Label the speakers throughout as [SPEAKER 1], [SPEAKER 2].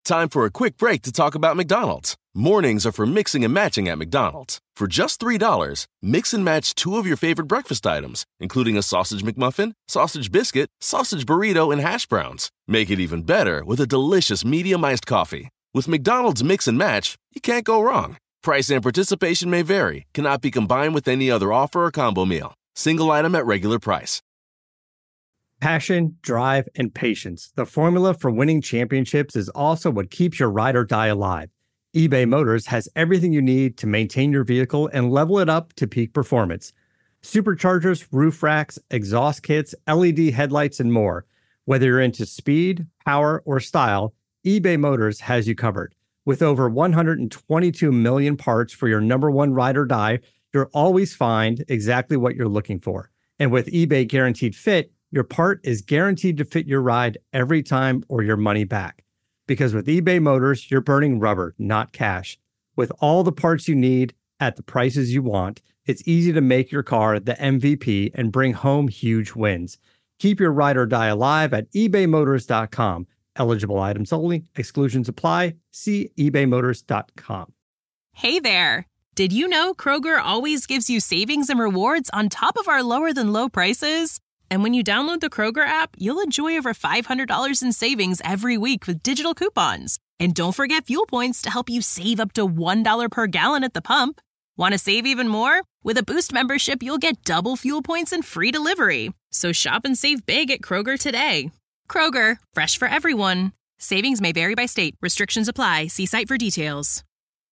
[SPEAKER 1] Time for a quick break to talk about McDonald's. Mornings are for mixing and matching at McDonald's. For just $3, mix and match 2 of your favorite breakfast items, including a sausage McMuffin, sausage biscuit, sausage burrito, and hash browns. Make it even better with a delicious medium iced coffee. With McDonald's Mix and Match, you can't go wrong. Price and participation may vary. Cannot be combined with any other offer or combo meal. Single item at regular price.
[SPEAKER 2] Passion, drive, and patience. The formula for winning championships is also what keeps your ride or die alive. eBay Motors has everything you need to maintain your vehicle and level it up to peak performance. Superchargers, roof racks, exhaust kits, LED headlights, and more. Whether you're into speed, power, or style, eBay Motors has you covered. With over 122 million parts for your number one ride or die, you'll always find exactly what you're looking for. And with eBay Guaranteed Fit, your part is guaranteed to fit your ride every time or your money back. Because with eBay Motors, you're burning rubber, not cash. With all the parts you need at the prices you want, it's easy to make your car the MVP and bring home huge wins. Keep your ride or die alive at ebaymotors.com. Eligible items only. Exclusions apply. See ebaymotors.com.
[SPEAKER 3] Hey there. Did you know Kroger always gives you savings and rewards on top of our lower than low prices? And when you download the Kroger app, you'll enjoy over $500 in savings every week with digital coupons. And don't forget fuel points to help you save up to $1 per gallon at the pump. Want to save even more? With a Boost membership, you'll get double fuel points and free delivery. So shop and save big at Kroger today. Kroger, fresh for everyone. Savings may vary by state. Restrictions apply. See site for details.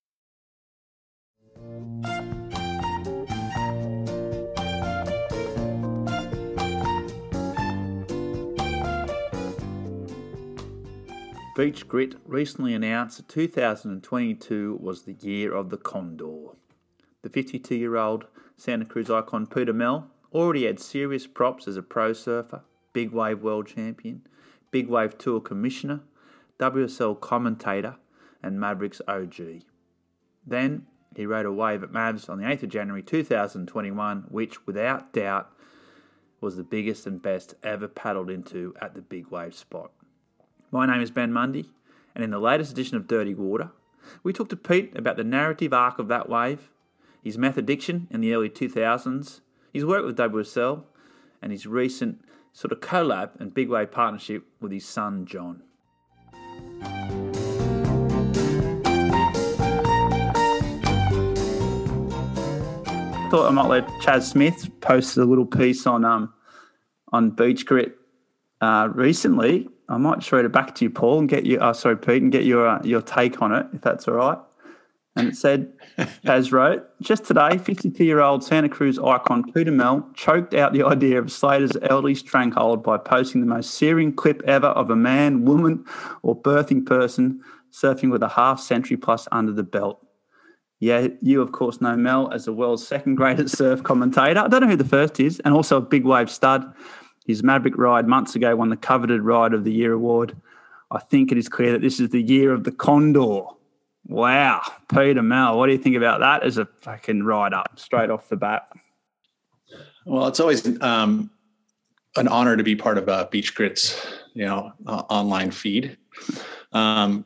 [SPEAKER 4] Beach Grit recently announced that 2022 was the year of the Condor. The 52-year-old Santa Cruz icon Peter Mel already had serious props as a pro surfer, big wave world champion, big wave tour commissioner, WSL commentator, and Mavericks OG. Then he rode a wave at Mavs on the 8th of January 2021, which without doubt was the biggest and best ever paddled into at the big wave spot. My name is Ben Mundy, and in the latest edition of Dirty Water, we talked to Pete about the narrative arc of that wave, his meth addiction in the early 2000s, his work with WSL, and his recent sort of collab and big wave partnership with his son John. I thought I might let Chaz Smith post a little piece on Beach Grit recently. I might just read it back to you, Paul, and get you, Pete, and get your take on it, if that's all right. And it said, Chaz wrote, just today, 52-year-old Santa Cruz icon Peter Mel choked out the idea of Slater's elderly stranglehold by posting the most searing clip ever of a man, woman, or birthing person surfing with a half-century plus under the belt. Yeah, you, of course, know Mel as the world's second greatest surf commentator. I don't know who the first is, and also a big wave stud. His Maverick ride months ago won the coveted Ride of the Year award. I think it is clear that this is the year of the Condor. Wow. Peter Mel, what do you think about that as a fucking ride up straight off the bat?
[SPEAKER 5] Well, it's always an honor to be part of Beach Grit's, online feed. I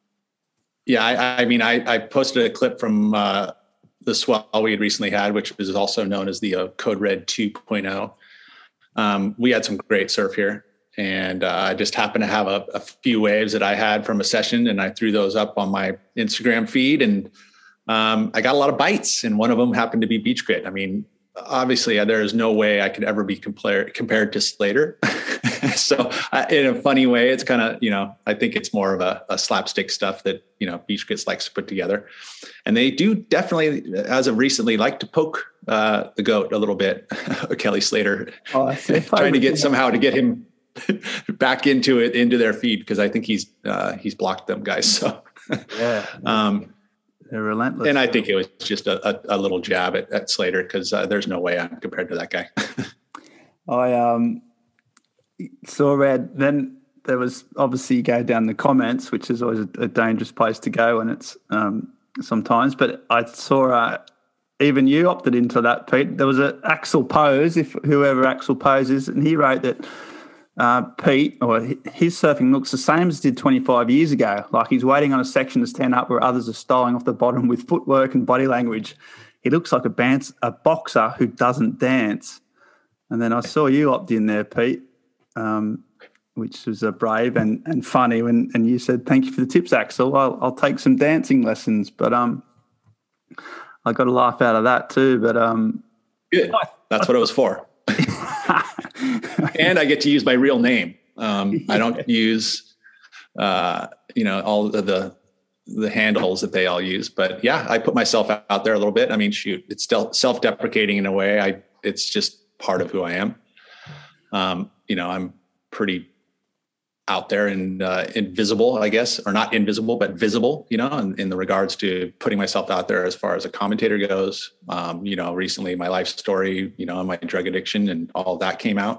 [SPEAKER 5] posted a clip from the swell we had recently had, which is also known as the Code Red 2.0. We had some great surf here, and I just happened to have a few waves that I had from a session, and I threw those up on my Instagram feed, and I got a lot of bites, and one of them happened to be Beach Grit. I mean, obviously there is no way I could ever be compared to Slater. So in a funny way, it's kind of, I think it's more of a slapstick stuff that, Beach Grit likes to put together. And they do definitely, as of recently, like to poke the GOAT a little bit, Kelly Slater, trying to get him back into their feed, because I think he's blocked them guys. So
[SPEAKER 4] yeah, they're relentless.
[SPEAKER 5] And I think it was just a little jab at Slater, because there's no way I'm compared to that guy.
[SPEAKER 4] I read then there was, obviously you go down the comments, which is always a dangerous place to go, and it's sometimes, but I saw even you opted into that, Pete. There was an Axel Pose, if whoever Axel Pose is, and he wrote that Pete, or his surfing looks the same as it did 25 years ago. Like he's waiting on a section to stand up where others are styling off the bottom with footwork and body language. He looks like a boxer who doesn't dance. And then I saw you opt in there, Pete, which was brave and funny. And you said, "Thank you for the tips, Axel. I'll take some dancing lessons." But I got a laugh out of that too. But
[SPEAKER 5] good. That's what it was for. And I get to use my real name. I don't use, all of the handles that they all use. But yeah, I put myself out there a little bit. I mean, shoot, it's still self-deprecating in a way. It's just part of who I am. I'm pretty out there and invisible, I guess, or not invisible, but visible, in the regards to putting myself out there as far as a commentator goes. Recently my life story, my drug addiction and all that came out.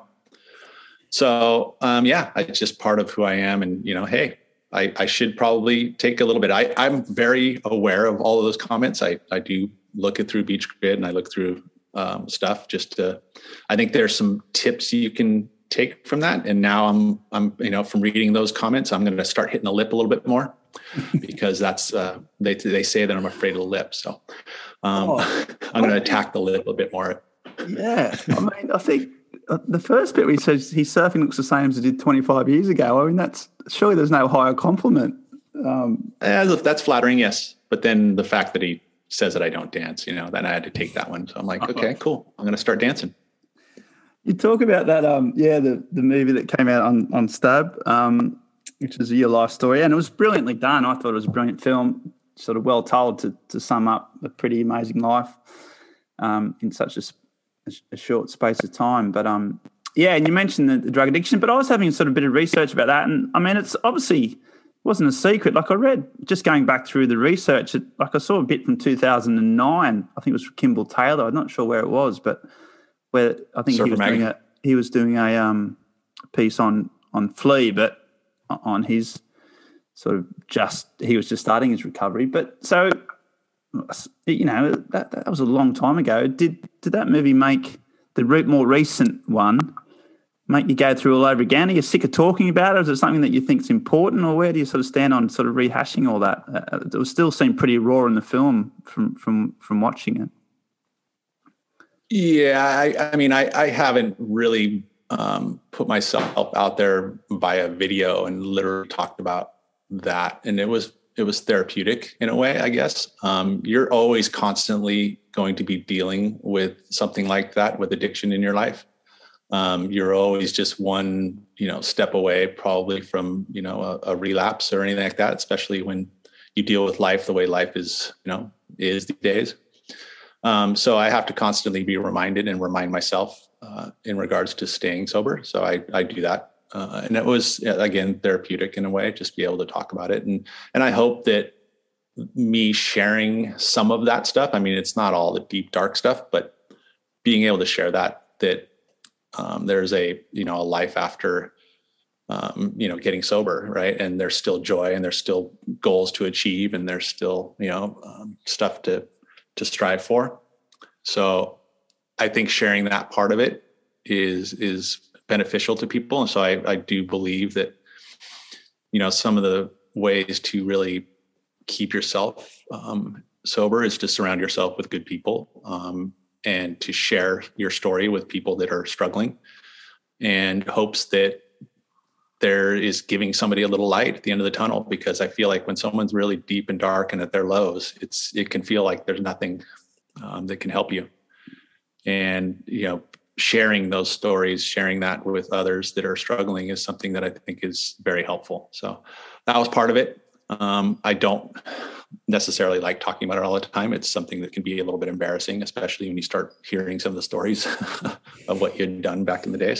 [SPEAKER 5] So, it's just part of who I am. And, hey, I should probably take a little bit. I'm very aware of all of those comments. I do look it through Beach Grit and I look through stuff I think there's some tips you can take from that. And now I'm from reading those comments, I'm going to start hitting the lip a little bit more because that's, they say that I'm afraid of the lip. So I'm going to attack the lip a bit more.
[SPEAKER 4] Yeah. I mean, I think the first bit where he says his surfing looks the same as it did 25 years ago. I mean, that's surely there's no higher compliment.
[SPEAKER 5] That's flattering. Yes. But then the fact that he says that I don't dance, then I had to take that one. So I'm like, okay, cool. I'm going to start dancing.
[SPEAKER 4] You talk about that, the movie that came out on Stab, which is your life story, and it was brilliantly done. I thought it was a brilliant film, sort of well told to sum up a pretty amazing life in such a short space of time. But and you mentioned the drug addiction, but I was having sort of a bit of research about that, and I mean, it's obviously wasn't a secret. Like I read, just going back through the research, I saw a bit from 2009. I think it was Kimball Taylor. I'm not sure where it was, but where I think he was doing a piece on Flea, but on his sort of he was just starting his recovery. But so, that was a long time ago. Did that movie make the more recent one make you go through all over again? Are you sick of talking about it? Is it something that you think is important, or where do you sort of stand on sort of rehashing all that? It would still seem pretty raw in the film from watching it.
[SPEAKER 5] Yeah, I mean, I haven't really put myself out there via video and literally talked about that, and it was therapeutic in a way, I guess. You're always constantly going to be dealing with something like that, with addiction in your life. You're always just one, step away probably from, a relapse or anything like that, especially when you deal with life the way life is these days. So I have to constantly be reminded and remind myself in regards to staying sober. So I do that. And it was, again, therapeutic in a way, just be able to talk about it. And I hope that me sharing some of that stuff, I mean, it's not all the deep, dark stuff, but being able to share that there's a life after, getting sober, right? And there's still joy and there's still goals to achieve and there's still, stuff to strive for. So I think sharing that part of it is beneficial to people. And so I do believe that, some of the ways to really keep yourself sober is to surround yourself with good people and to share your story with people that are struggling, and hopes that there is giving somebody a little light at the end of the tunnel. Because I feel like when someone's really deep and dark and at their lows, it can feel like there's nothing that can help you. And, sharing those stories, sharing that with others that are struggling is something that I think is very helpful. So that was part of it. I don't necessarily like talking about it all the time. It's something that can be a little bit embarrassing, especially when you start hearing some of the stories of what you'd done back in the days.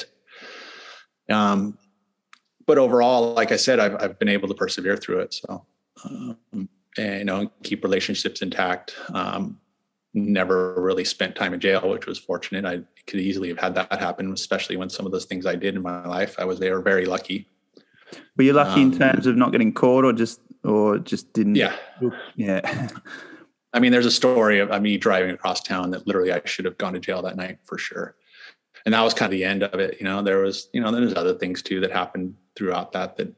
[SPEAKER 5] But overall, like I said, I've been able to persevere through it. So, and keep relationships intact. Never really spent time in jail, which was fortunate. I could easily have had that happen, especially when some of those things I did in my life, they were very lucky.
[SPEAKER 4] Were you lucky in terms of not getting caught or just didn't?
[SPEAKER 5] Yeah.
[SPEAKER 4] Yeah.
[SPEAKER 5] I mean, there's a story of me driving across town that literally I should have gone to jail that night for sure. and that was kind of the end of it. There's other things too that happened throughout that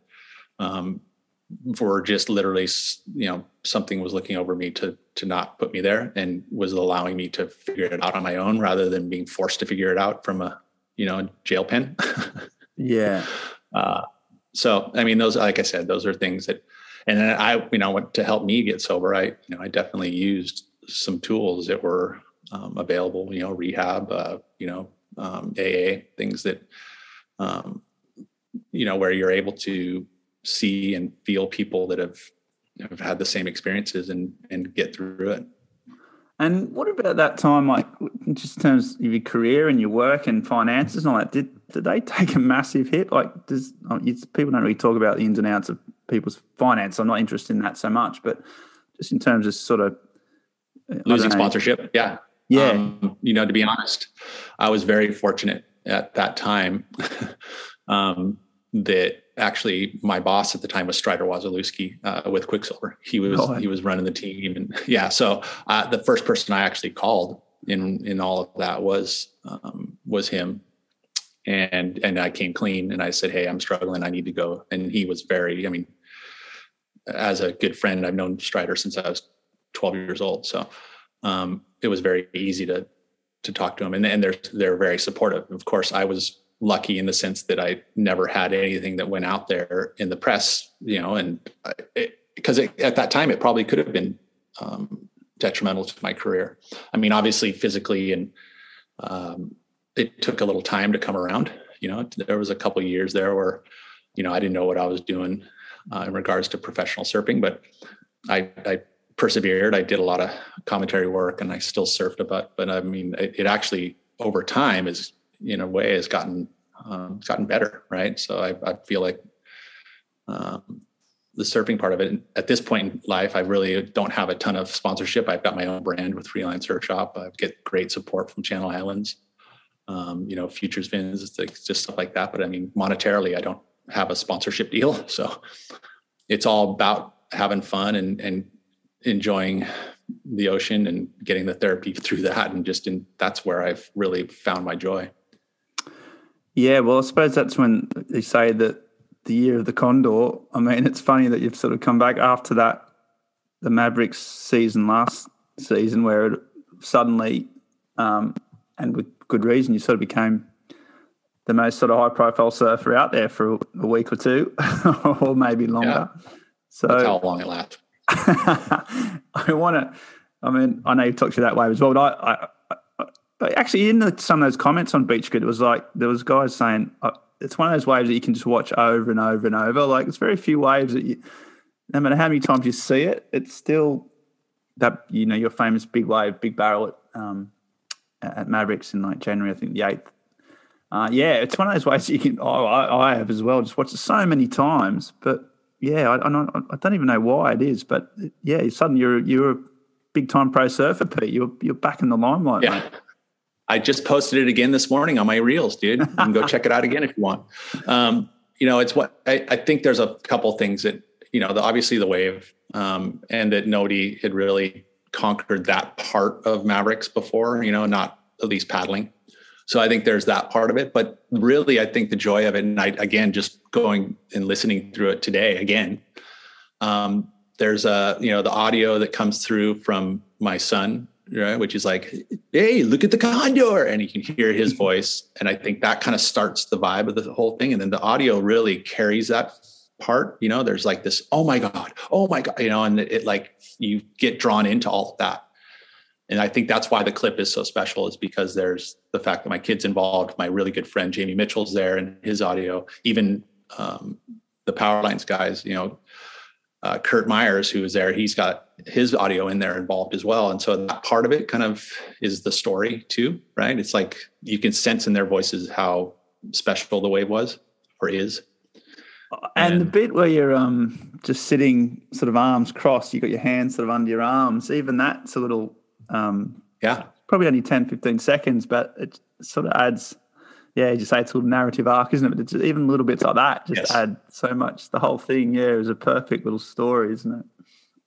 [SPEAKER 5] were just literally, something was looking over me to not put me there and was allowing me to figure it out on my own rather than being forced to figure it out from a jail pen.
[SPEAKER 4] Yeah.
[SPEAKER 5] So, I mean, those, like I said, those are things that, and then I went to help me get sober. I definitely used some tools that were available, rehab, AA, things that, where you're able to see and feel people that have had the same experiences and get through it.
[SPEAKER 4] And what about that time, like just in terms of your career and your work and finances and all that, did they take a massive hit? Like people don't really talk about the ins and outs of people's finance. I'm not interested in that so much, but just in terms of sort of
[SPEAKER 5] losing sponsorship. Yeah.
[SPEAKER 4] Yeah.
[SPEAKER 5] To be honest, I was very fortunate at that time that actually my boss at the time was Strider Wasilewski with Quicksilver. He was running the team, and so the first person I actually called in all of that was him, and I came clean and I said, hey, I'm struggling, I need to go. And he was as a good friend, I've known Strider since I was 12 years old, so it was very easy to talk to him, and they're very supportive. Of course, I was lucky in the sense that I never had anything that went out there in the press, and because at that time it probably could have been detrimental to my career. I mean, obviously physically, and it took a little time to come around. There was a couple of years there where, I didn't know what I was doing in regards to professional surfing, but I persevered. I did a lot of commentary work, and I still surfed a bit. But I mean, it actually over time is, in a way, has gotten better, right? So I feel like the surfing part of it at this point in life, I really don't have a ton of sponsorship. I've got my own brand with Freeline Surf Shop. I get great support from Channel Islands, Futures Fins, it's just stuff like that. But I mean, monetarily, I don't have a sponsorship deal. So it's all about having fun and enjoying the ocean and getting the therapy through that. And that's where I've really found my joy.
[SPEAKER 4] Yeah, well, I suppose that's when they say that the year of the Condor. I mean, it's funny that you've sort of come back after that, the Mavericks season last season, where it suddenly, and with good reason, you sort of became the most sort of high-profile surfer out there for a week or two, or maybe longer.
[SPEAKER 5] Yeah.
[SPEAKER 4] So
[SPEAKER 5] that's how long it lasts.
[SPEAKER 4] I know you've talked to you that way as well, but but actually, in some of those comments on Beach Grit, it was like there was guys saying it's one of those waves that you can just watch over and over and over. Like, it's very few waves that no matter how many times you see it, it's still that your famous big wave, big barrel at Mavericks in like January, I think the 8th. It's one of those waves that you can. I have as well. Just watched it so many times, but yeah, I don't even know why it is, but yeah, suddenly you're a big time pro surfer, Pete. You're back in the limelight.
[SPEAKER 5] Yeah.
[SPEAKER 4] Mate.
[SPEAKER 5] I just posted it again this morning on my reels, dude. You can go check it out again if you want. It's what I think there's a couple things that, obviously the wave, and that nobody had really conquered that part of Mavericks before, not at least paddling. So I think there's that part of it, but really I think the joy of it, and again, just going and listening through it today again, there's the audio that comes through from my son, right, which is like, hey, look at the Condor, and you can hear his voice, and I think that kind of starts the vibe of the whole thing, and then the audio really carries that part. There's like this, oh my god, and it like you get drawn into all of that. And I think that's why the clip is so special, is because there's the fact that my kid's involved, my really good friend Jamie Mitchell's there, and his audio, even the Powerlines guys, Kurt Myers, who was there, he's got his audio in there involved as well. And so that part of it kind of is the story too, right? It's like you can sense in their voices how special the wave was or is.
[SPEAKER 4] And the bit where you're just sitting sort of arms crossed, you got your hands sort of under your arms, even that's a little, probably only 10, 15 seconds, but it sort of adds, you say it's a little narrative arc, isn't it? But it's even little bits like that just add so much. The whole thing, is a perfect little story, isn't it?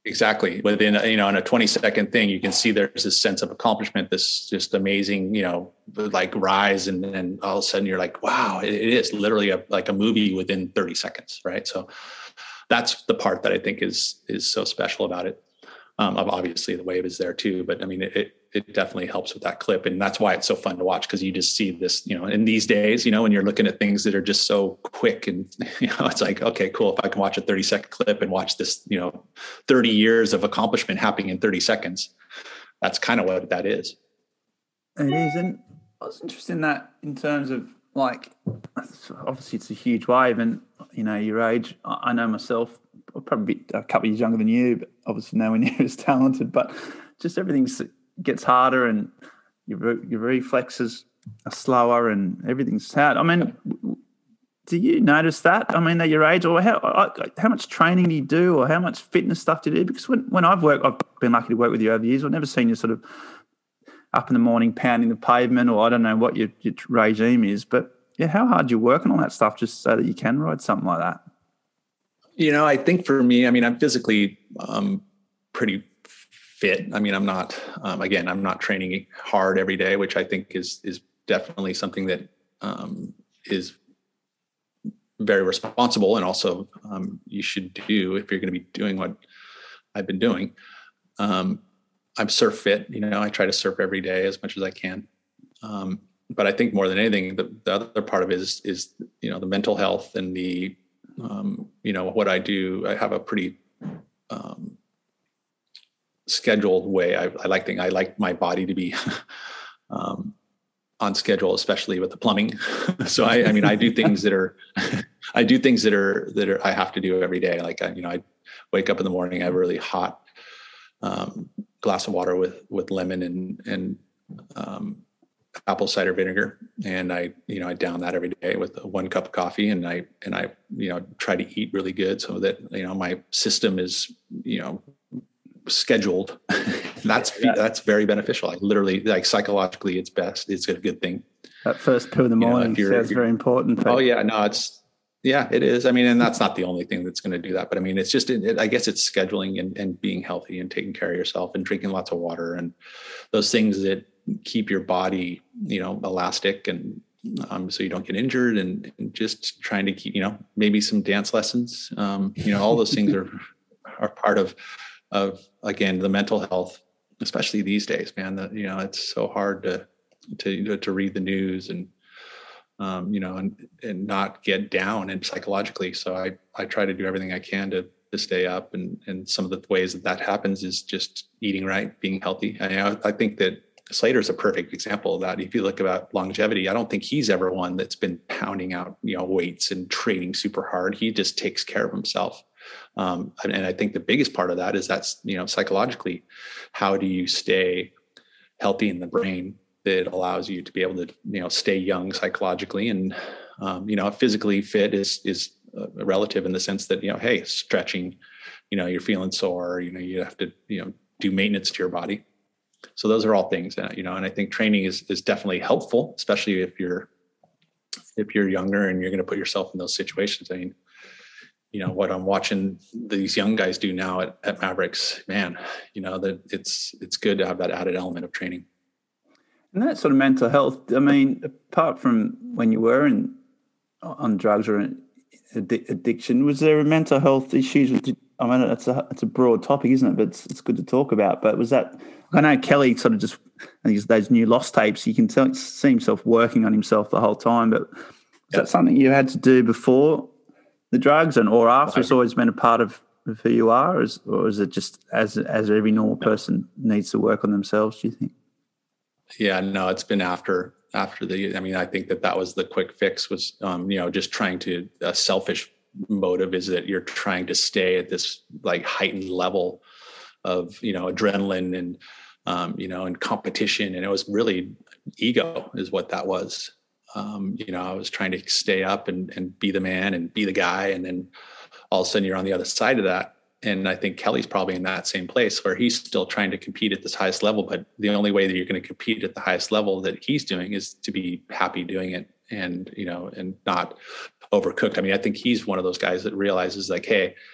[SPEAKER 5] Exactly. Within, in a 20-second thing, you can see there's this sense of accomplishment, this just amazing, like rise. And then all of a sudden you're like, wow, it is literally like a movie within 30 seconds. Right. So that's the part that I think is so special about it. Obviously the wave is there too, but I mean, it definitely helps with that clip. And that's why it's so fun to watch, because you just see this, in these days, when you're looking at things that are just so quick and, it's like, okay, cool. If I can watch a 30-second clip and watch this, 30 years of accomplishment happening in 30 seconds, that's kind of what that is.
[SPEAKER 4] It is. And I was interested in that in terms of, like, obviously it's a huge wave, and, your age, I know myself, I'm probably a couple of years younger than you, but obviously nowhere near as talented, but just everything gets harder and your reflexes are slower and everything's hard. I mean, do you notice that? I mean, at your age, or how much training do you do, or how much fitness stuff do you do? Because when I've been lucky to work with you over the years, I've never seen you sort of up in the morning pounding the pavement, or I don't know what your regime is, but yeah, how hard you're working on that stuff just so that you can ride something like that?
[SPEAKER 5] I think for me, I'm physically pretty fit. I'm not, again, I'm not training hard every day, which I think is definitely something that is very responsible, and also you should do if you're going to be doing what I've been doing. I'm surf fit. I try to surf every day as much as I can. But I think more than anything, the other part of it is the mental health and the what I do. I have a pretty scheduled way. I like my body to be on schedule, especially with the plumbing. So I do things that are I have to do every day. Like I wake up in the morning, I have a really hot glass of water with lemon and apple cider vinegar, and I down that every day with 1 cup of coffee, and I try to eat really good so that my system is scheduled. That's very beneficial. Like literally, like psychologically, it's best. It's a good thing.
[SPEAKER 4] That first poo in the morning sounds very important.
[SPEAKER 5] Oh yeah, no, it is. And that's not the only thing that's going to do that, but it's just, I guess it's scheduling and being healthy and taking care of yourself and drinking lots of water and those things that keep your body, elastic, and so you don't get injured, and just trying to keep, maybe some dance lessons. All those things are part of again, the mental health, especially these days, man. That it's so hard to read the news and and not get down and psychologically. So I try to do everything I can to stay up, and some of the ways that happens is just eating right, being healthy. I think that Slater's a perfect example of that. If you look about longevity, I don't think he's ever one that's been pounding out, weights and training super hard. He just takes care of himself. And I think the biggest part of that is psychologically, how do you stay healthy in the brain that allows you to be able to, stay young psychologically, and, physically fit is relative in the sense that, hey, stretching, you're feeling sore, you have to, do maintenance to your body. So those are all things that, and I think training is definitely helpful, especially if you're younger and you're going to put yourself in those situations. What I'm watching these young guys do now at Mavericks, man, that it's good to have that added element of training.
[SPEAKER 4] And that sort of mental health, apart from when you were on drugs or addiction, was there a mental health issues? It's a broad topic, isn't it? But it's good to talk about. But was that, I know Kelly sort of just, I think those new Lost tapes, you can see himself working on himself the whole time. But was that something you had to do before the drugs or after? It's always been a part of who you are, or is it just as every normal person needs to work on themselves, do you think?
[SPEAKER 5] Yeah, no, it's been after I think that was the quick fix was, just trying to, a selfish motive is that you're trying to stay at this like heightened level of, adrenaline and, and competition. And it was really ego is what that was. I was trying to stay up and be the man and be the guy. And then all of a sudden you're on the other side of that. And I think Kelly's probably in that same place where he's still trying to compete at this highest level. But the only way that you're going to compete at the highest level that he's doing is to be happy doing it and, and not overcooked. I think he's one of those guys that realizes like, hey,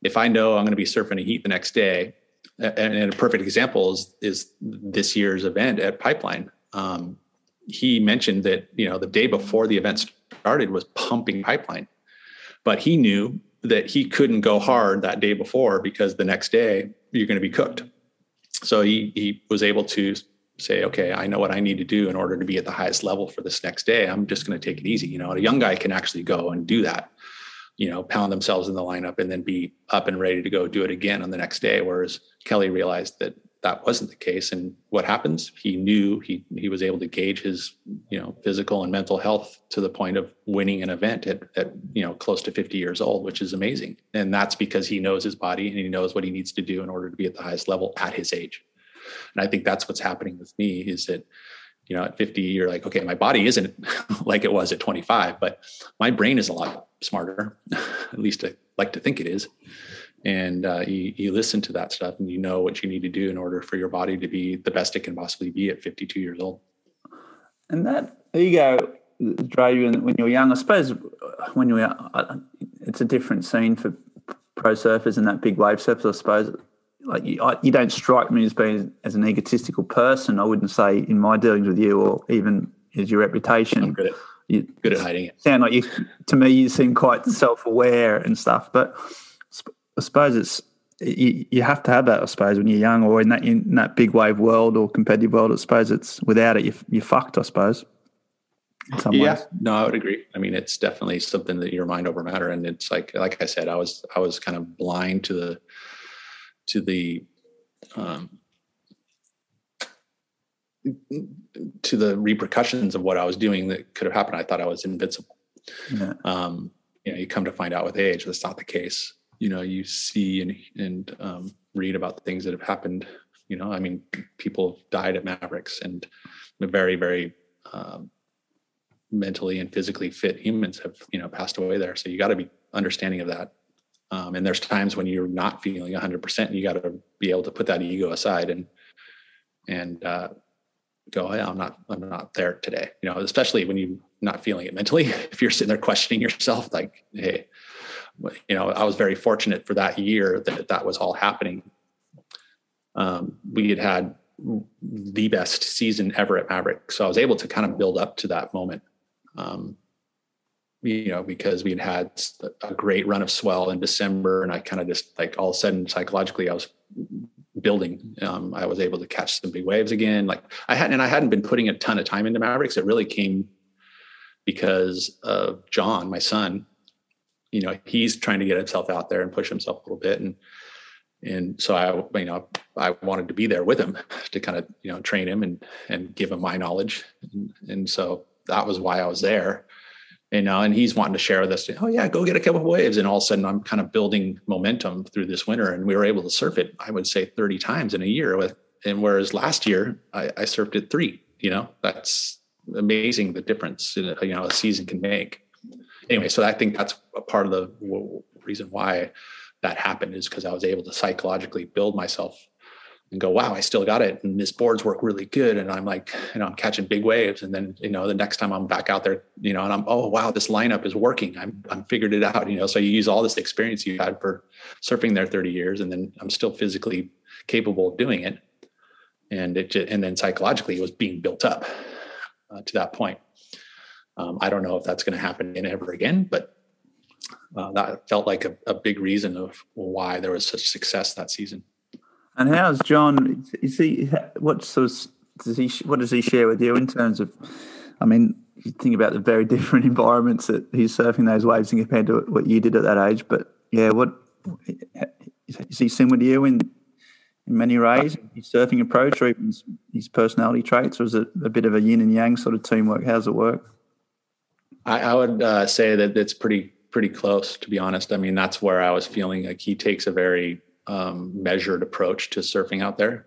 [SPEAKER 5] if I know I'm going to be surfing a heat the next day, and a perfect example is this year's event at Pipeline. He mentioned that, the day before the event started was pumping Pipeline, but he knew that he couldn't go hard that day before because the next day you're going to be cooked. So he was able to say, okay, I know what I need to do in order to be at the highest level for this next day. I'm just going to take it easy. A young guy can actually go and do that, pound themselves in the lineup and then be up and ready to go do it again on the next day. Whereas Kelly realized that that wasn't the case. And what happens? He knew he was able to gauge his, physical and mental health to the point of winning an event at close to 50 years old, which is amazing. And that's because he knows his body and he knows what he needs to do in order to be at the highest level at his age. And I think that's what's happening with me is that, at 50, you're like, okay, my body isn't like it was at 25, but my brain is a lot smarter. At least I like to think it is. And you listen to that stuff and you know what you need to do in order for your body to be the best it can possibly be at 52 years old.
[SPEAKER 4] And that ego drove you when you were young. I suppose when you were, it's a different scene for pro surfers and that big wave surfers, I suppose. Like you don't strike me as being as an egotistical person. I wouldn't say in my dealings with you or even as your reputation.
[SPEAKER 5] I'm good at hiding it.
[SPEAKER 4] Sound like to me, you seem quite self-aware and stuff. But I suppose you have to have that. I suppose when you're young or in that big wave world or competitive world, I suppose it's without it you're fucked. I suppose. In some ways.
[SPEAKER 5] No, I would agree. I mean, it's definitely something that your mind over matter, and it's like I said, I was kind of blind to the repercussions of what I was doing that could have happened. I thought I was invincible. Yeah. You come to find out with age, that's not the case. You see and read about the things that have happened. People have died at Mavericks, and very, very mentally and physically fit humans have, passed away there. So you got to be understanding of that. And there's times when you're not feeling 100%, and you got to be able to put that ego aside and go, yeah, I'm not there today. Especially when you're not feeling it mentally. If you're sitting there questioning yourself, like, hey, I was very fortunate for that year that was all happening. We had the best season ever at Maverick, so I was able to kind of build up to that moment. Because we had a great run of swell in December, and I kind of just like all of a sudden psychologically I was building. I was able to catch some big waves again. Like I hadn't been putting a ton of time into Mavericks. It really came because of John, my son. He's trying to get himself out there and push himself a little bit. And so I wanted to be there with him to kind of, train him and give him my knowledge. And so that was why I was there. And he's wanting to share with us, oh yeah, go get a couple of waves. And all of a sudden I'm kind of building momentum through this winter, and we were able to surf it, I would say 30 times in a year whereas last year I surfed it 3, that's amazing. The difference a season can make. Anyway, so I think that's a part of the reason why that happened is because I was able to psychologically build myself and go, wow, I still got it. And this boards work really good. And I'm like, I'm catching big waves. And then, the next time I'm back out there, and I'm, oh, wow, this lineup is working. I'm figured it out, so you use all this experience you had for surfing there 30 years. And then I'm still physically capable of doing it. And and then psychologically it was being built up to that point. I don't know if that's going to happen ever again, but that felt like a big reason of why there was such success that season.
[SPEAKER 4] And how's John? What does he share with you in terms of? I mean, you think about the very different environments that he's surfing those waves in compared to what you did at that age. But yeah, what is he similar to you in many ways? His surfing approach, or even his personality traits, or is it a bit of a yin and yang sort of teamwork? How's it work?
[SPEAKER 5] I would say that it's pretty close, to be honest. I mean, that's where I was feeling like he takes a very measured approach to surfing out there.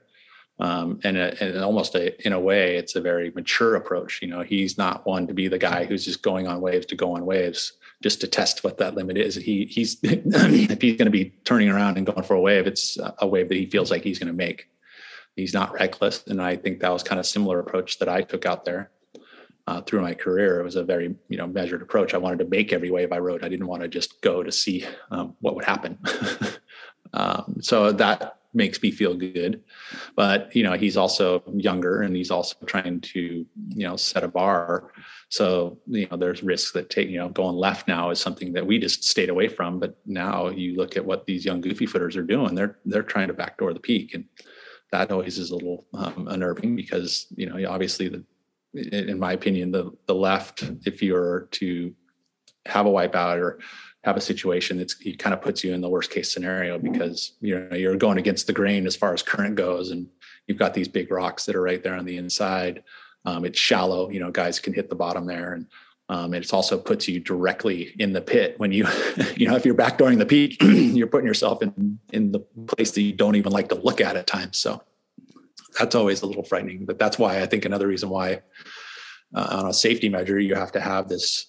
[SPEAKER 5] And almost in a way, it's a very mature approach. He's not one to be the guy who's just going on waves to go on waves just to test what that limit is. He's if he's going to be turning around and going for a wave, it's a wave that he feels like he's going to make. He's not reckless. And I think that was kind of a similar approach that I took out there. Through my career, it was a very, measured approach. I wanted to make every wave I rode. I didn't want to just go to see what would happen. So that makes me feel good. But, he's also younger, and he's also trying to, set a bar. So, there's risks that going left now is something that we just stayed away from. But now you look at what these young goofy footers are doing, they're trying to backdoor the peak. And that always is a little unnerving because, obviously in my opinion, the left, if you're to have a wipeout or have a situation, it kind of puts you in the worst case scenario because you're going against the grain as far as current goes, and you've got these big rocks that are right there on the inside. It's shallow, guys can hit the bottom there, and it also puts you directly in the pit when you if you're backdooring the peak, you're putting yourself in the place that you don't even like to look at times. So that's always a little frightening, but that's why I think another reason why on a safety measure you have to have this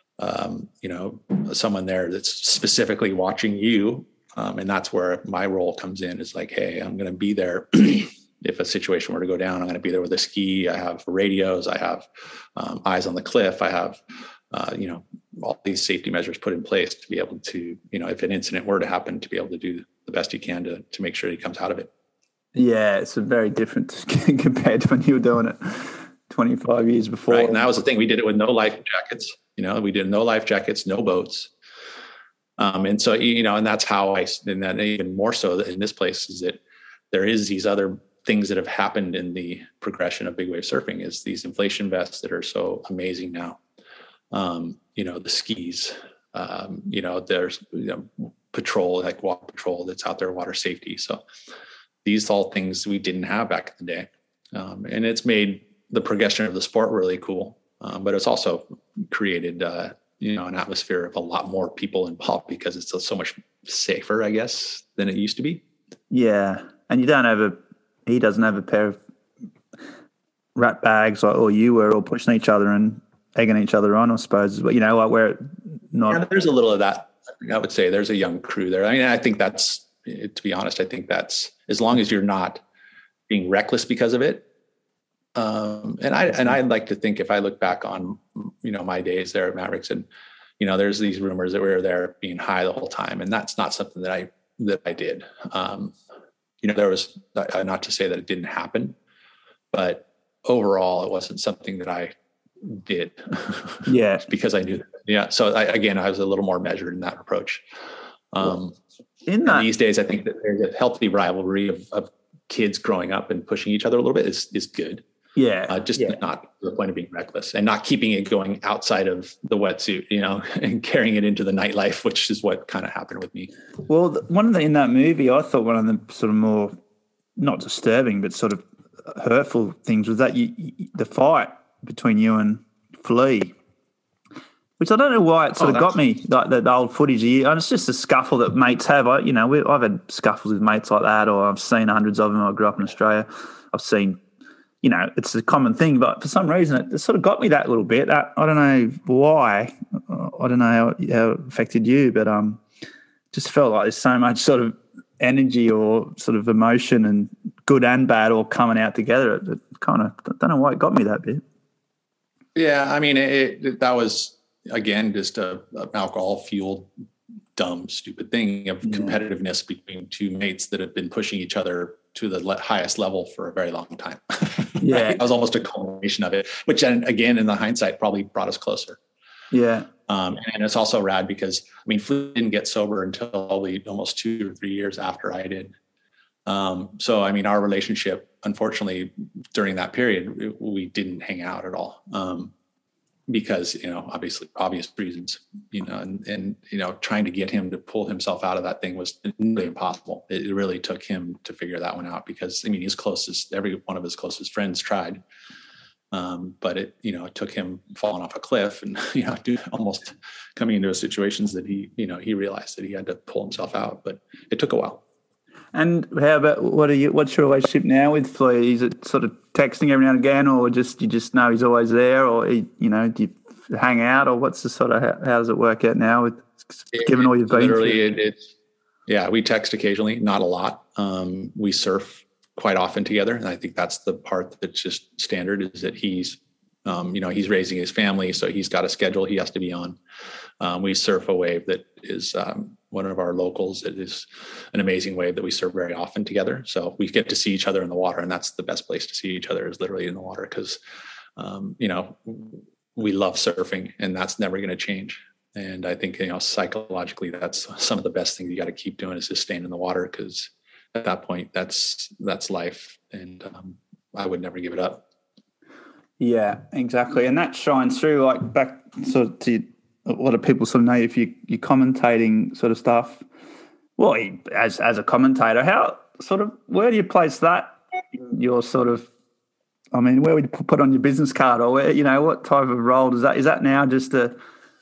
[SPEAKER 5] someone there that's specifically watching you. And that's where my role comes in, is like, hey, I'm going to be there. If a situation were to go down, I'm going to be there with a ski. I have radios. I have eyes on the cliff. I have, all these safety measures put in place to be able to, if an incident were to happen, to be able to do the best you can to make sure he comes out of it.
[SPEAKER 4] Yeah, it's a very different compared to when you were doing it 25 years before.
[SPEAKER 5] Right, and that was the thing. We did it with no life jackets. We did no life jackets, no boats. And so, and that's how and then even more so in this place is that there is these other things that have happened in the progression of big wave surfing, is these inflation vests that are so amazing now. The skis, there's patrol, like water patrol that's out there, water safety. So these all things we didn't have back in the day. And it's made the progression of the sport really cool. But it's also created, an atmosphere of a lot more people involved because it's so much safer, I guess, than it used to be.
[SPEAKER 4] Yeah. And he doesn't have a pair of rat bags or you were all pushing each other and egging each other on, I suppose. But, where not.
[SPEAKER 5] Yeah, there's a little of that. I would say there's a young crew there. I mean, I think that's, to be honest, I think that's, as long as you're not being reckless because of it. And I'd like to think, if I look back on, my days there at Mavericks, and, there's these rumors that we were there being high the whole time. And that's not something that I did. There was, not to say that it didn't happen, but overall, it wasn't something that I did.
[SPEAKER 4] Yeah.
[SPEAKER 5] Because I knew that. Yeah. So I was a little more measured in that approach. These days, I think that there's a healthy rivalry of kids growing up and pushing each other a little bit is good.
[SPEAKER 4] Yeah.
[SPEAKER 5] Not to the point of being reckless and not keeping it going outside of the wetsuit, and carrying it into the nightlife, which is what kind of happened with me.
[SPEAKER 4] Well, in that movie, I thought one of the sort of more, not disturbing, but sort of hurtful things was that the fight between you and Flea, which I don't know why it sort of got me, like the old footage of you. And it's just a scuffle that mates have. I've had scuffles with mates like that, or I've seen hundreds of them. I grew up in Australia. I've seen, it's a common thing, but for some reason it sort of got me that little bit. I don't know why. I don't know how it affected you, but just felt like there's so much sort of energy or sort of emotion and good and bad all coming out together. It kind of, I don't know why it got me that bit.
[SPEAKER 5] Yeah, I mean, that was, again, just a alcohol-fueled, dumb, stupid thing of competitiveness between two mates that have been pushing each other to the highest level for a very long time.
[SPEAKER 4] Yeah.
[SPEAKER 5] Right? That was almost a culmination of it, which then, again, in the hindsight, probably brought us closer.
[SPEAKER 4] Yeah.
[SPEAKER 5] And it's also rad because, Flea didn't get sober until almost 2 or 3 years after I did. So, our relationship, unfortunately, during that period, we didn't hang out at all. Because, obviously obvious reasons, and trying to get him to pull himself out of that thing was really impossible. It really took him to figure that one out because, every one of his closest friends tried. But it took him falling off a cliff and, almost coming into situations that he realized that he had to pull himself out, but it took a while.
[SPEAKER 4] And how about what's your relationship now with Flea? Is it sort of texting every now and again, or you just know he's always there, or do you hang out, or what's the sort of, how does it work out now with given all you've been through?
[SPEAKER 5] We text occasionally, not a lot. We surf quite often together, and I think that's the part that's just standard, is that he's raising his family, so he's got a schedule he has to be on. We surf a wave that is our locals. It is an amazing wave that we surf very often together. So we get to see each other in the water, and that's the best place to see each other, is literally in the water, because we love surfing, and that's never going to change. And I think, psychologically, that's some of the best things you got to keep doing, is just staying in the water, because at that point, that's life. And I would never give it up.
[SPEAKER 4] Yeah, exactly. And that shines through, like, back sort of to a lot of people sort of know if you're commentating sort of stuff. Well, as a commentator, where do you place that in your sort of, where would you put on your business card, or where, what type of role is that now just it's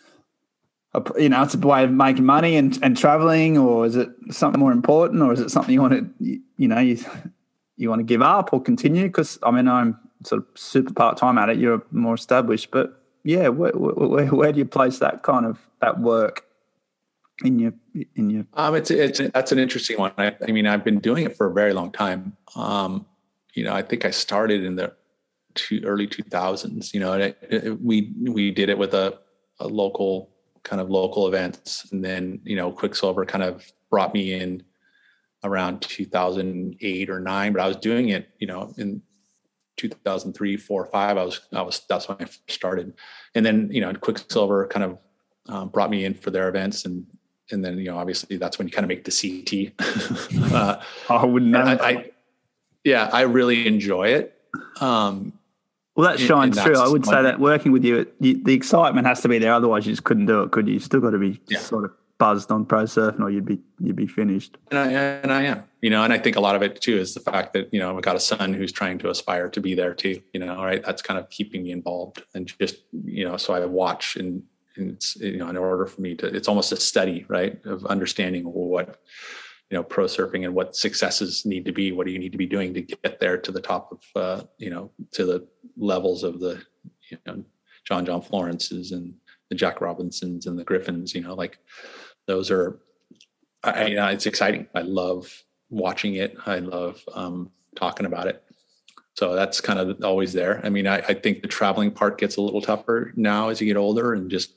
[SPEAKER 4] a way of making money and traveling, or is it something more important, or is it something you want to give up or continue? Because I'm sort of super part-time at it. You're more established, but yeah, where do you place that kind of that work in your?
[SPEAKER 5] That's an interesting one. I've been doing it for a very long time. I think I started in the early 2000s. We did it with a local events, and then Quiksilver kind of brought me in around 2008 or 9, but I was doing it in 2003, 4, 5. That's when I first started, and then Quiksilver kind of brought me in for their events, and then obviously that's when you kind of make the CT.
[SPEAKER 4] I wouldn't know.
[SPEAKER 5] I really enjoy it.
[SPEAKER 4] Well, that shines through. I would say that working with you, the excitement has to be there. Otherwise, you just couldn't do it, could you? You still got to be sort of buzzed on pro surfing, or you'd be finished. And
[SPEAKER 5] I am, and I think a lot of it too is the fact that I've got a son who's trying to aspire to be there too. Right? That's kind of keeping me involved, and just so I watch, and it's in order for me to, it's almost a study, right, of understanding what pro surfing and what successes need to be. What do you need to be doing to get there to the top of, to the levels of the, John Florence's and the Jack Robinsons and the Griffins, those are, it's exciting. I love watching it. I love talking about it. So that's kind of always there. I think the traveling part gets a little tougher now as you get older, and just,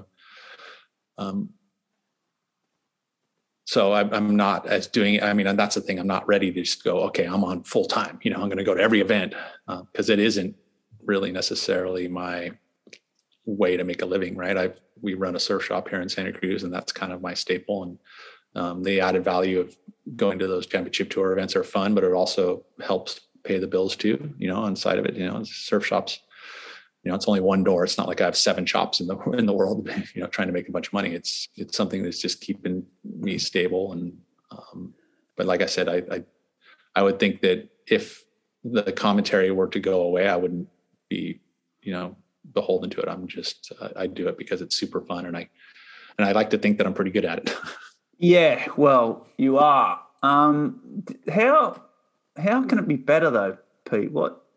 [SPEAKER 5] so I'm not as doing it. And that's the thing. I'm not ready to just go, okay, I'm on full time. I'm going to go to every event, because it isn't really necessarily my way to make a living, right? We run a surf shop here in Santa Cruz, and that's kind of my staple. And the added value of going to those championship tour events are fun, but it also helps pay the bills too, on the side of it. Surf shops, it's only one door. It's not like I have 7 shops in the world, trying to make a bunch of money. It's something that's just keeping me stable. And, but like I said, I would think that if the commentary were to go away, I wouldn't be, beholden to it. I'm just, I do it because it's super fun. And I like to think that I'm pretty good at it.
[SPEAKER 4] Yeah, well, you are. How can it be better though, Pete?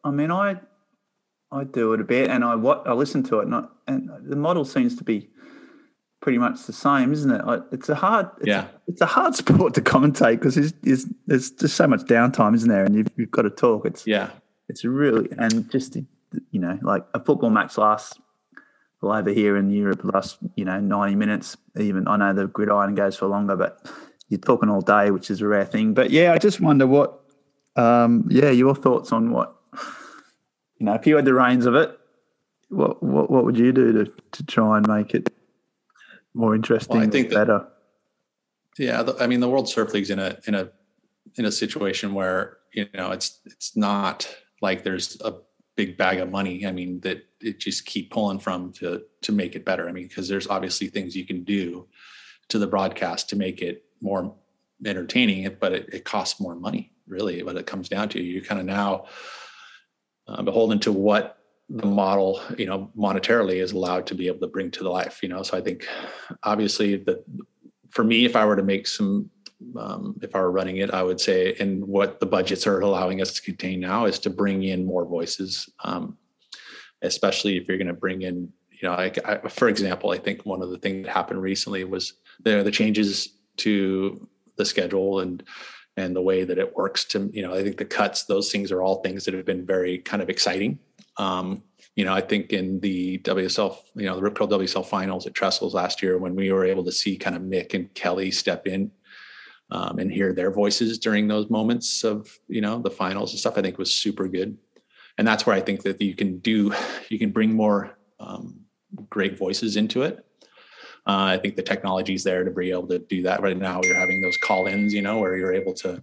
[SPEAKER 4] I do it a bit, and I listen to it, and the model seems to be pretty much the same, isn't it? It's a hard sport to commentate, because there's just so much downtime, isn't there? And you've got to talk. It's really, and just like a football match lasts, well, over here in Europe, lasts 90 minutes. Even I know the gridiron goes for longer, but you're talking all day, which is a rare thing. But yeah, I just wonder what, your thoughts on what. If you had the reins of it, what would you do to try and make it more interesting? Well, I think better.
[SPEAKER 5] The World Surf League's in a situation where it's not like there's a big bag of money. That it just keep pulling from to make it better. Because there's obviously things you can do to the broadcast to make it more entertaining, but it costs more money. Really, what it comes down to, you're kind of now beholden to what the model, monetarily is allowed to be able to bring to the life, So I think obviously that for me, if I were to make some, if I were running it, I would say, and what the budgets are allowing us to contain now is to bring in more voices, especially if you're going to bring in, for example, I think one of the things that happened recently was the changes to the schedule and the way that it works to, I think the cuts, those things are all things that have been very kind of exciting. I think in the WSL, the Rip Curl WSL finals at Trestles last year, when we were able to see kind of Mick and Kelly step in and hear their voices during those moments of, the finals and stuff, I think was super good. And that's where I think that you can bring more great voices into it. I think the technology is there to be able to do that. Right now you're having those call-ins, where you're able to,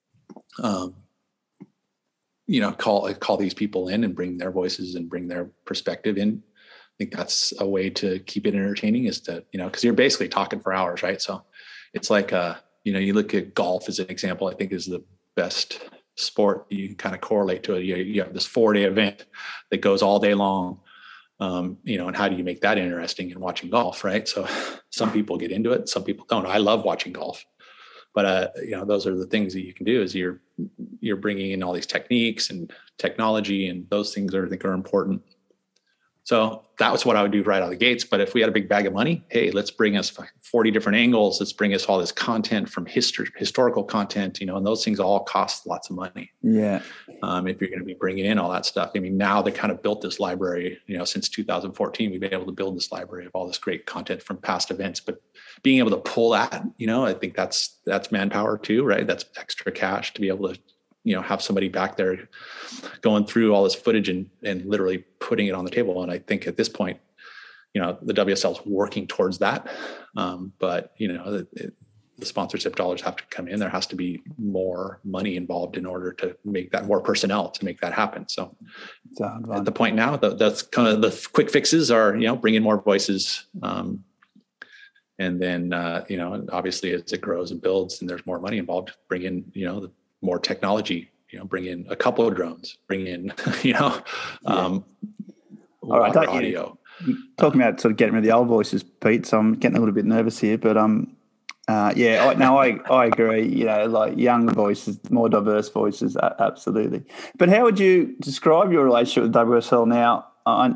[SPEAKER 5] call these people in and bring their voices and bring their perspective in. I think that's a way to keep it entertaining, is to, because you're basically talking for hours, right? So it's like, you look at golf as an example, I think is the best sport you can kind of correlate to it. You have this 4-day event that goes all day long, and how do you make that interesting in watching golf, right? So some people get into it, some people don't. I love watching golf, but those are the things that you can do, is you're bringing in all these techniques and technology, and those things I think are important. So that was what I would do right out of the gates. But if we had a big bag of money, hey, let's bring us 40 different angles. Let's bring us all this content from historical content, and those things all cost lots of money.
[SPEAKER 4] Yeah.
[SPEAKER 5] If you're going to be bringing in all that stuff. I mean, now they kind of built this library, since 2014, we've been able to build this library of all this great content from past events, but being able to pull that, I think that's manpower too, right? That's extra cash to be able to, have somebody back there going through all this footage and literally putting it on the table. And I think at this point, the WSL is working towards that. But, the sponsorship dollars have to come in. There has to be more money involved in order to make that, more personnel to make that happen. So at the point now, that's kind of the quick fixes are, bring in more voices. And then, obviously as it grows and builds and there's more money involved, bring in, the more technology, bring in a couple of drones, bring in, all right, audio.
[SPEAKER 4] You're talking about sort of getting rid of the old voices, Pete. So I'm getting a little bit nervous here, but I agree. Like young voices, more diverse voices, absolutely. But how would you describe your relationship with WSL now?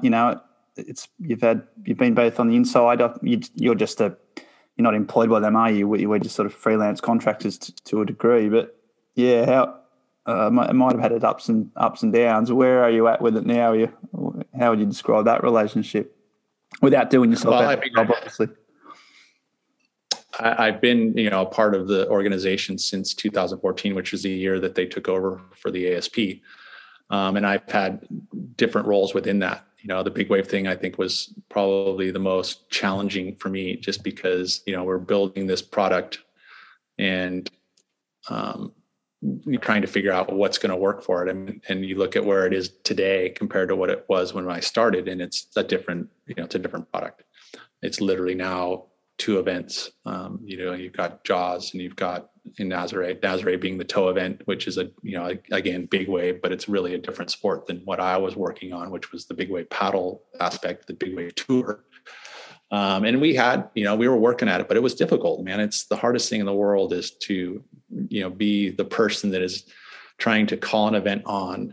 [SPEAKER 4] You've been both on the inside. You're not employed by them, are you? We're just sort of freelance contractors to a degree. But yeah, it might have had its ups and downs. Where are you at with it now? How would you describe that relationship without doing yourself out of the job, obviously?
[SPEAKER 5] I've been, a part of the organization since 2014, which is the year that they took over for the ASP. And I've had different roles within that. The big wave thing I think was probably the most challenging for me, just because, we're building this product and you're trying to figure out what's going to work for it. And you look at where it is today compared to what it was when I started, and it's a different product. It's literally now 2 events. You've got Jaws and you've got in Nazare being the toe event, which is again, big wave, but it's really a different sport than what I was working on, which was the big wave paddle aspect, the big wave tour. And we had, we were working at it, but it was difficult, man. It's the hardest thing in the world is to, be the person that is trying to call an event on,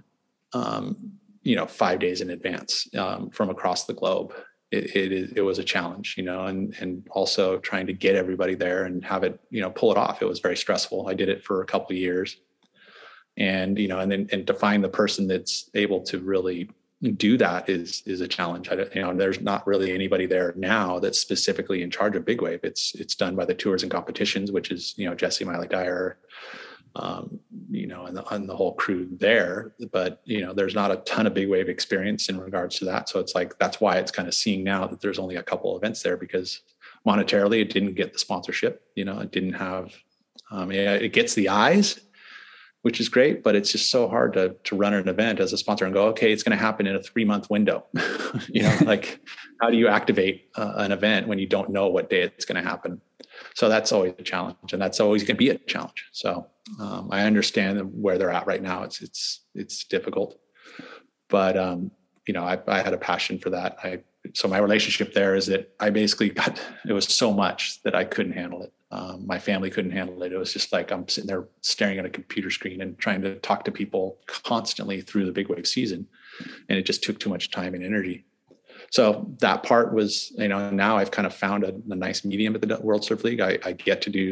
[SPEAKER 5] 5 days in advance, from across the globe. It was a challenge, and also trying to get everybody there and have it, pull it off. It was very stressful. I did it for a couple of years, and, and to find the person that's able to really do that is a challenge. There's not really anybody there now that's specifically in charge of big wave. It's done by the tours and competitions, which is, Jesse Miley Dyer, and the whole crew there, but there's not a ton of big wave experience in regards to that. So it's like, that's why it's kind of seeing now that there's only a couple events there, because monetarily it didn't get the sponsorship, it didn't have, it gets the eyes, which is great, but it's just so hard to run an event as a sponsor and go, okay, it's going to happen in a 3-month window. Like how do you activate an event when you don't know what day it's going to happen? So that's always a challenge, and that's always going to be a challenge. So I understand where they're at right now. It's difficult, but I had a passion for that. So my relationship there is that I basically it was so much that I couldn't handle it. My family couldn't handle it. It was just like I'm sitting there staring at a computer screen and trying to talk to people constantly through the big wave season, and it just took too much time and energy. So that part was, now I've kind of found a nice medium at the World Surf League. I get to do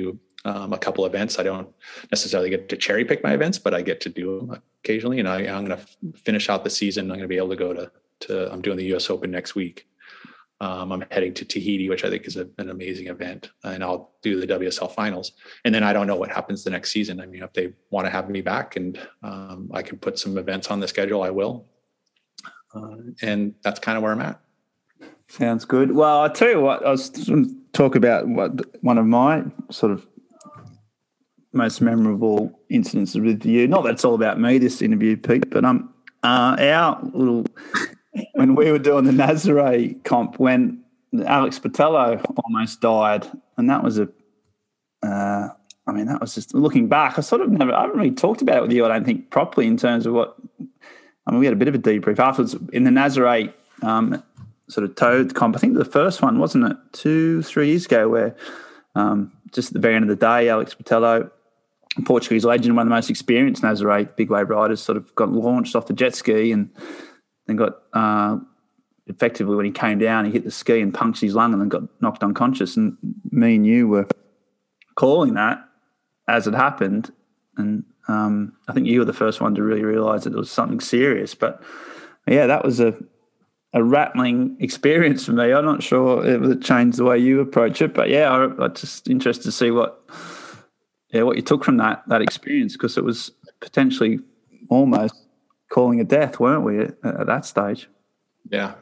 [SPEAKER 5] a couple events. I don't necessarily get to cherry pick my events, but I get to do them occasionally. And I'm going to finish out the season. I'm going to be able to go to I'm doing the US Open next week. I'm heading to Tahiti, which I think is an amazing event, and I'll do the WSL finals. And then I don't know what happens the next season. I mean, if they want to have me back and I can put some events on the schedule, I will. And that's kind of where I'm at.
[SPEAKER 4] Sounds good. Well, I'll tell you what, I was going to talk about one of my sort of most memorable incidents with you. Not that it's all about me, this interview, Pete, but our little... when we were doing the Nazare comp, when Alex Botelho almost died, and that was that was just, looking back, I haven't really talked about it with you, I don't think, properly in terms of we had a bit of a debrief afterwards in the Nazare sort of towed comp. I think the first one, wasn't it, 2-3 years ago, where just at the very end of the day, Alex Botelho, Portuguese legend, one of the most experienced Nazare big wave riders, sort of got launched off the jet ski and then got effectively, when he came down, he hit the ski and punctured his lung and then got knocked unconscious. And me and you were calling that as it happened. And I think you were the first one to really realise that it was something serious. But yeah, that was a rattling experience for me. I'm not sure it changed the way you approach it, but yeah, I'm just interested to see what you took from that experience, because it was potentially almost calling a death, weren't we, at that stage? Yeah.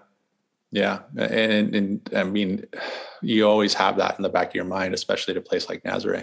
[SPEAKER 5] And I mean, you always have that in the back of your mind, especially at a place like Nazare.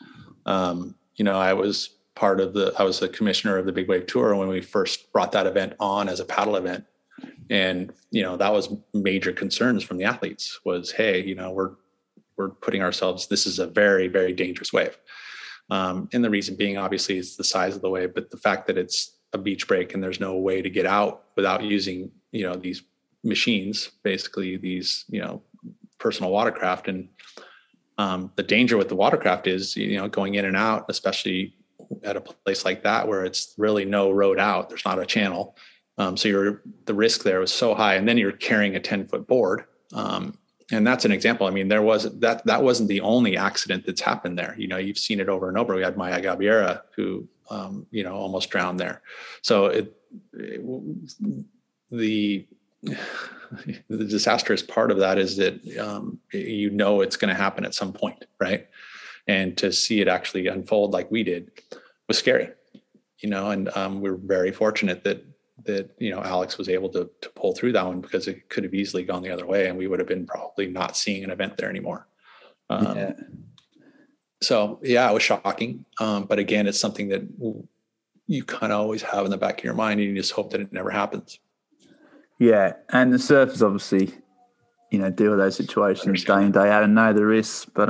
[SPEAKER 5] I was the commissioner of the Big Wave Tour when we first brought that event on as a paddle event. And, that was major concerns from the athletes was, hey, we're putting ourselves, this is a very, very dangerous wave. And the reason being, obviously, is the size of the wave, but the fact that it's a beach break and there's no way to get out without using, these machines, basically these, personal watercraft. And the danger with the watercraft is, going in and out, especially at a place like that where it's really no road out, there's not a channel. So the risk there was so high, and then you're carrying a 10-foot board. And that's an example. I mean, that wasn't the only accident that's happened there. You've seen it over and over. We had Maya Gabeira who, almost drowned there. So the disastrous part of that is that, it's going to happen at some point. Right. And to see it actually unfold like we did was scary, and we're very fortunate that Alex was able to pull through that one, because it could have easily gone the other way and we would have been probably not seeing an event there anymore. So yeah, it was shocking. But again, it's something that you kind of always have in the back of your mind, and you just hope that it never happens. Yeah. And the surfers obviously, deal with those situations day in, day out and know the risks. But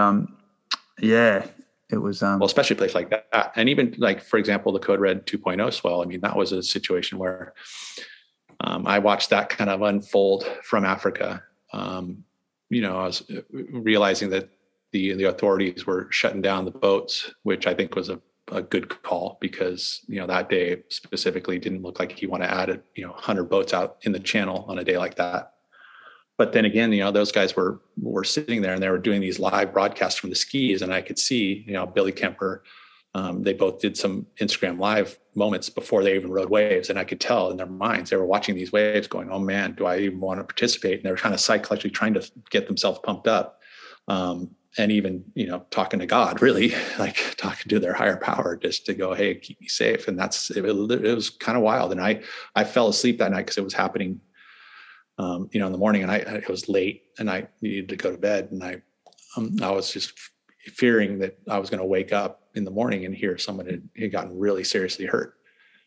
[SPEAKER 5] it was well, especially a place like that. And even like, for example, the Code Red 2.0 swell. I mean, that was a situation where I watched that kind of unfold from Africa. I was realizing that the authorities were shutting down the boats, which I think was a good call, because, that day specifically didn't look like you want to add 100 boats out in the channel on a day like that. But then again, those guys were sitting there and they were doing these live broadcasts from the skis, and I could see, Billy Kemper, they both did some Instagram live moments before they even rode waves. And I could tell in their minds, they were watching these waves going, oh man, do I even want to participate? And they were kind of psychologically trying to get themselves pumped up. And even, talking to God, really, like talking to their higher power, just to go, hey, keep me safe. And it was kind of wild. And I fell asleep that night because it was happening, in the morning, and it was late and I needed to go to bed. And I was just fearing that I was going to wake up in the morning and hear someone had gotten really seriously hurt.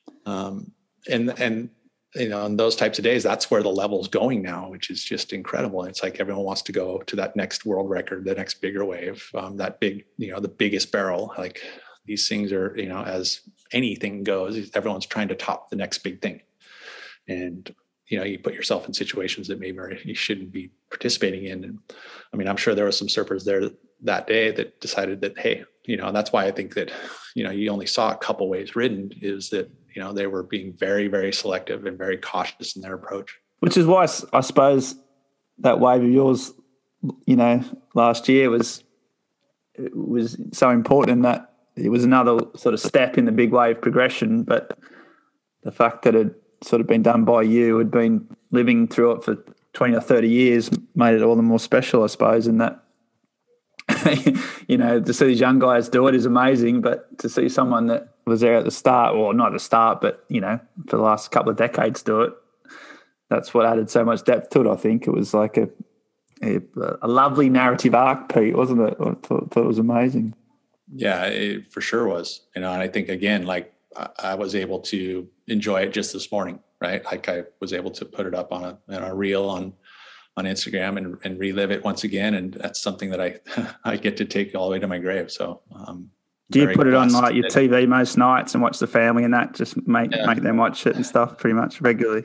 [SPEAKER 5] And on those types of days, that's where the level's going now, which is just incredible. It's like everyone wants to go to that next world record, the next bigger wave, that big, the biggest barrel. Like these things are, as anything goes, everyone's trying to top the next big thing. And, you put yourself in situations that maybe you shouldn't be participating in. And I mean, I'm sure there were some surfers there that day that decided that, hey, and that's why I think that, you only saw a couple waves ridden, is that, they were being very, very selective and very cautious in their approach. Which is why I suppose that wave of yours, last year
[SPEAKER 4] it was so important in that it was another sort of step in the big wave progression. But the fact that it sort of been done by you, had been living through it for 20 or 30 years, made it all the more special, I suppose. And that, you know, to see these young guys do it is amazing, but to see someone that was there at the start, or not at the start, but, you know, for the last couple of decades do it, that's what added so much depth to it. I think it was like a lovely narrative arc, Pete, wasn't it? I thought it was amazing.
[SPEAKER 5] Yeah, it for sure was. You know, and I think, again, like I was able to enjoy it just this morning, right? Like I was able to put it up on a reel on Instagram and relive it once again. And that's something that I get to take all the way to my grave. So,
[SPEAKER 4] do you put it on like your TV most nights and watch the family and that, just make them watch it and stuff pretty much regularly?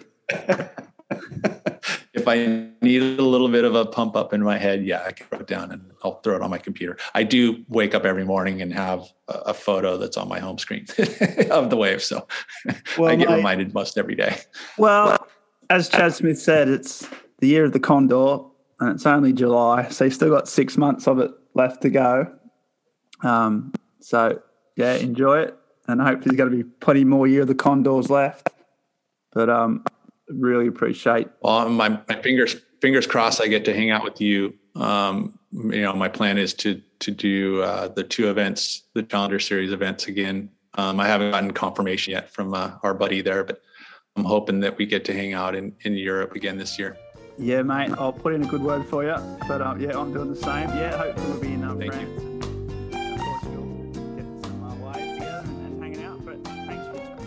[SPEAKER 5] If I need a little bit of a pump up in my head, I can put it down and I'll throw it on my computer. I do wake up every morning and have a photo that's on my home screen of the wave. So I get reminded most every day. Well,
[SPEAKER 4] as Chad Smith said, it's the year of the Condor and it's only July. So you've still got 6 months of it left to go. So enjoy it. And I hope there's going to be plenty more year of the Condors left. But, really appreciate.
[SPEAKER 5] Well, my fingers crossed I get to hang out with you. You know, my plan is to do the 2 events, the Challenger Series events again. I haven't gotten confirmation yet from our buddy there, but I'm hoping that we get to hang out in Europe again this year.
[SPEAKER 4] Yeah, mate. I'll put in a good word for you. But I'm doing the same. Yeah, hopefully we'll be in France.
[SPEAKER 5] Thank you.
[SPEAKER 4] And of course, we'll get some waves together and hanging out. But thanks for listening.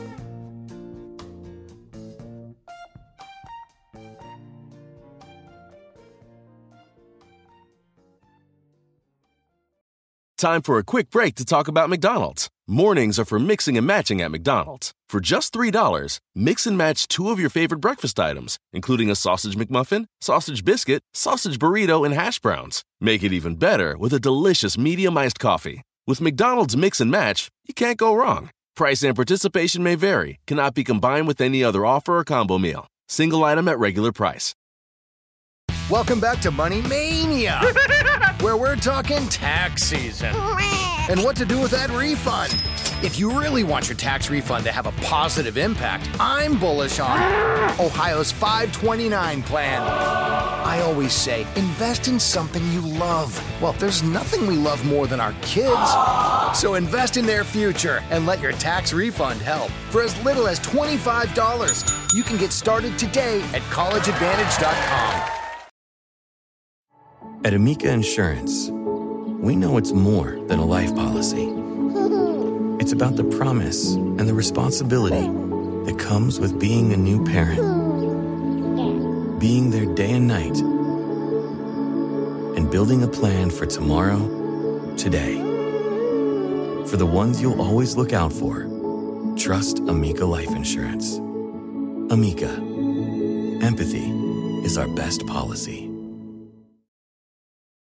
[SPEAKER 1] Time for a quick break to talk about McDonald's. Mornings are for mixing and matching at McDonald's. For just $3, mix and match 2 of your favorite breakfast items, including a sausage McMuffin, sausage biscuit, sausage burrito, and hash browns. Make it even better with a delicious medium iced coffee. With McDonald's Mix and Match, you can't go wrong. Price and participation may vary, cannot be combined with any other offer or combo meal. Single item at regular price.
[SPEAKER 6] Welcome back to Money Mania, where we're talking tax season and what to do with that refund. If you really want your tax refund to have a positive impact, I'm bullish on Ohio's 529 plan. I always say, invest in something you love. Well, there's nothing we love more than our kids. So invest in their future and let your tax refund help. For as little as $25, you can get started today at collegeadvantage.com.
[SPEAKER 7] At Amica Insurance, we know it's more than a life policy. It's about the promise and the responsibility that comes with being a new parent. Being there day and night. And building a plan for tomorrow, today. For the ones you'll always look out for, trust Amica Life Insurance. Amica. Empathy is our best policy.